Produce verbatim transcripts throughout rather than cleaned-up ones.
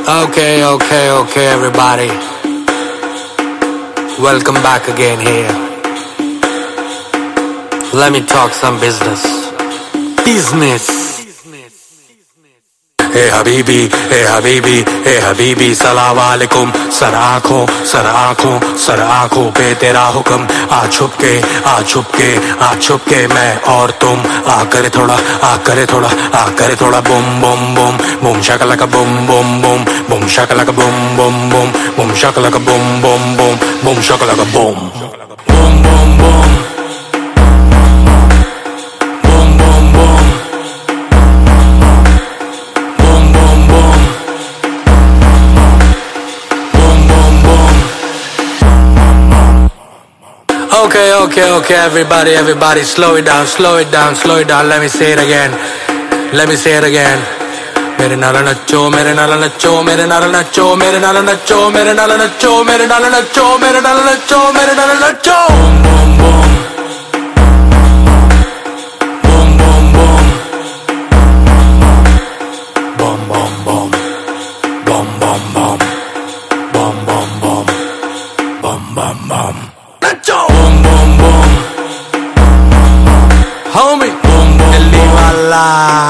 Okay, okay, okay, everybody. Welcome back again here. Let me talk some business. Business. Hey Habibi, hey Habibi, hey Habibi, Salaam Alaikum. सर आँखों, सर आँखों, सर आँखों पे तेरा हुक्म आ छुप के, आ छुप के, आ छुप के मैं और तुम आ करे थोड़ा, आ करे थोड़ा, आ करे थोड़ा बुम बुम बुम बुम शकला का बुम बुम बुम बुम शकला का बुम बुम बुम बुम शकला का बुम बुम बुम बुम शकला का Bum Bum Bum Bum Okay, okay, okay, everybody, everybody, slow it down, slow it down, slow it down. Let me say it again. Let me say it again. मेरे नाल नच्चो, मेरे नाल नच्चो, मेरे नाल नच्चो, मेरे नाल नच्चो, मेरे नाल नच्चो, मेरे नाल नच्चो, मेरे नाल नच्चो, मेरे नाल नच्चो. Boom, boom, boom, boom, boom, boom, boom, boom, boom, boom, boom, boom, boom, boom, boom, boom, boom. Nacho. Boom, boom, boom, homie. Boom, boom, Delhi वाला.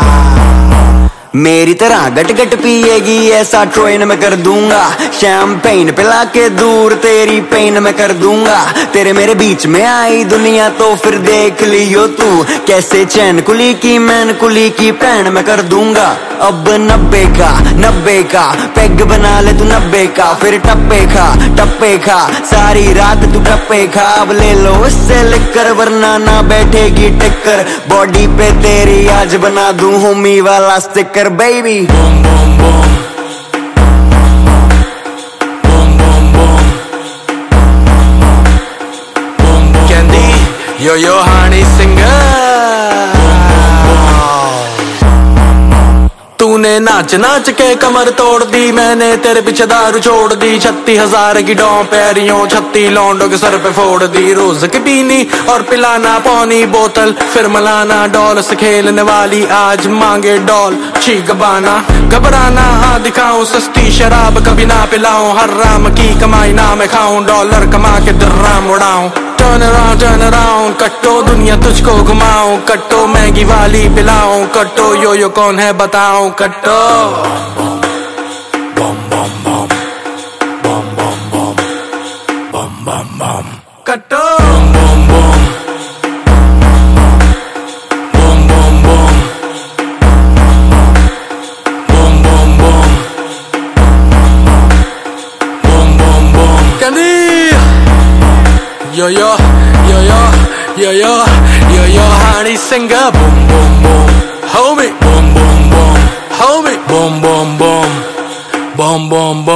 मेरी तरह गट गट पिएगी ऐसा ट्रेन में कर दूंगा. शैम्पेन पिला के दूर तेरी पेन में कर दूंगा. तेरे मेरे बीच में आई दुनिया तो फिर देख लियो तू. कैसे चैन कुली की मैन कुली की पैन में कर दूंगा. अब नब्बे का नब्बे का पैग बना ले तू नब्बे का. फिर टप्पे खा टप्पे खा सारी रात तू टप्पे खा. अब ले लो इससे लिकर वरना ना बैठेगी टिक्कर. बॉडी पे तेरी आज बना दूं होमी वाला sticker. Baby, boom, boom, boom, boom, boom, boom, boom, Candy, yo yo honey singer. तूने नाच नाच के कमर तोड़ दी. मैंने तेरे पीछे दारू छोड़ दी. छत्तीस हजार की डॉ पैरियों छत्ती लौंडों के सर पे फोड़ दी. रोज की पीनी और पिलाना पौनी बोतल फिर मलाना. डॉल से खेलने वाली आज मांगे डॉल. चीख बाना घबराना हाँ दिखाऊं सस्ती शराब कभी ना पिलाऊं. हर राम की कमाई ना मैं खाऊं. डॉलर कमा के दर्राम उड़ाऊं. Turn around, turn around, कट्टो दुनिया तुझको घुमाऊं. कट्टो महंगी वाली पिलाऊं. कट्टो यो यो कौन है बताऊं. कट्टो बम बम बम बम बम बम बम बम बम कट्टो बम बम बम बम बम बम बम बम बम बम बम Candy. Yo yo, yo yo, yo yo, yo yo, honey singer. Boom boom boom, homie. Boom boom boom, homie. Boom boom boom, boom boom boom.